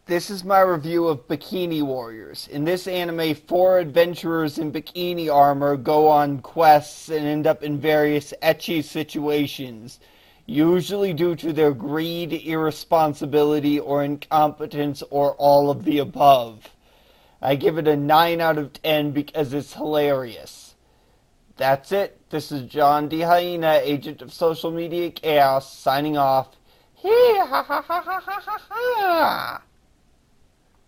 This is my review of Bikini Warriors. In this anime, 4 adventurers in bikini armor go on quests and end up in various ecchi situations, usually due to their greed, irresponsibility, or incompetence, or all of the above. I give it a 9 out of 10 because it's hilarious. That's it. This is John D. Hyena, agent of social media chaos, signing off. Hee ha ha ha ha ha ha ha!